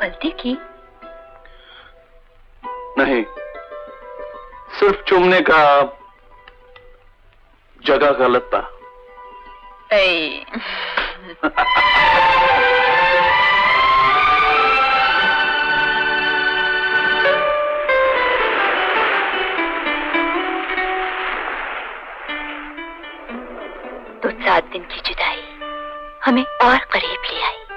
गलती की? नहीं, सिर्फ चूमने का जगह गलत था। तो 7 दिन की जुदाई हमें और करीब ले आई।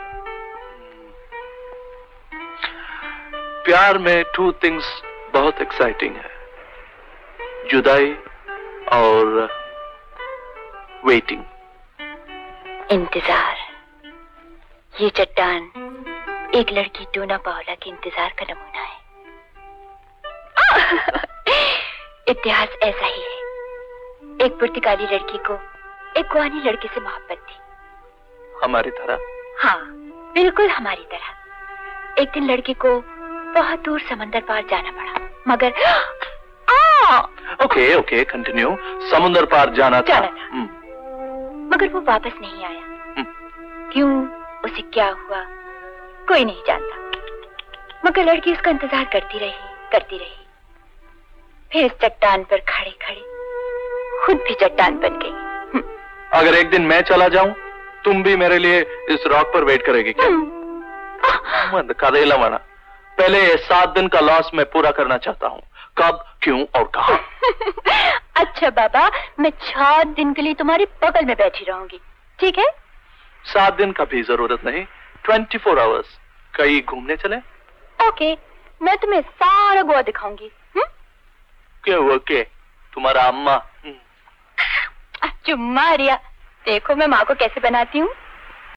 प्यार में 2 थिंग्स बहुत एक्साइटिंग है, जुदाई और वेटिंग। इंतजार। ये चट्टान एक लड़की टूना पाओला के इंतजार का नमूना है। इतिहास ऐसा ही है। एक पुर्तगाली लड़की को एक गुआनी लड़के से मोहब्बत थी। हमारी तरह? हाँ, बिल्कुल हमारी तरह। एक दिन लड़की को बहुत दूर समंदर पार जाना पड़ा, मगर ओके, कंटिन्यू। समुद्र पार जाना था। मगर वो वापस नहीं आया। क्यों, उसे क्या हुआ, कोई नहीं जानता। मगर लड़की उसका इंतजार करती रही। फिर इस चट्टान पर खड़े खड़े खुद भी चट्टान बन गई। अगर एक दिन मैं चला जाऊं, तुम भी मेरे लिए इस रॉक पर वेट करेगी क्या? मत करेला मना। पहले 7 दिन का लॉस मैं पूरा करना चाहता हूँ। कब, क्यों और कहाँ? अच्छा बाबा, मैं 6 दिन के लिए तुम्हारे बगल में बैठी रहूंगी, ठीक है? 7 दिन का भी जरूरत नहीं, 24 आवर्स। कहीं घूमने चले? ओके, मैं तुम्हें सारा गोवा दिखाऊंगी। क्यों? ओके, तुम्हारा अम्मा। चुम्मा रिया, देखो मैं माँ को कैसे बनाती हूँ।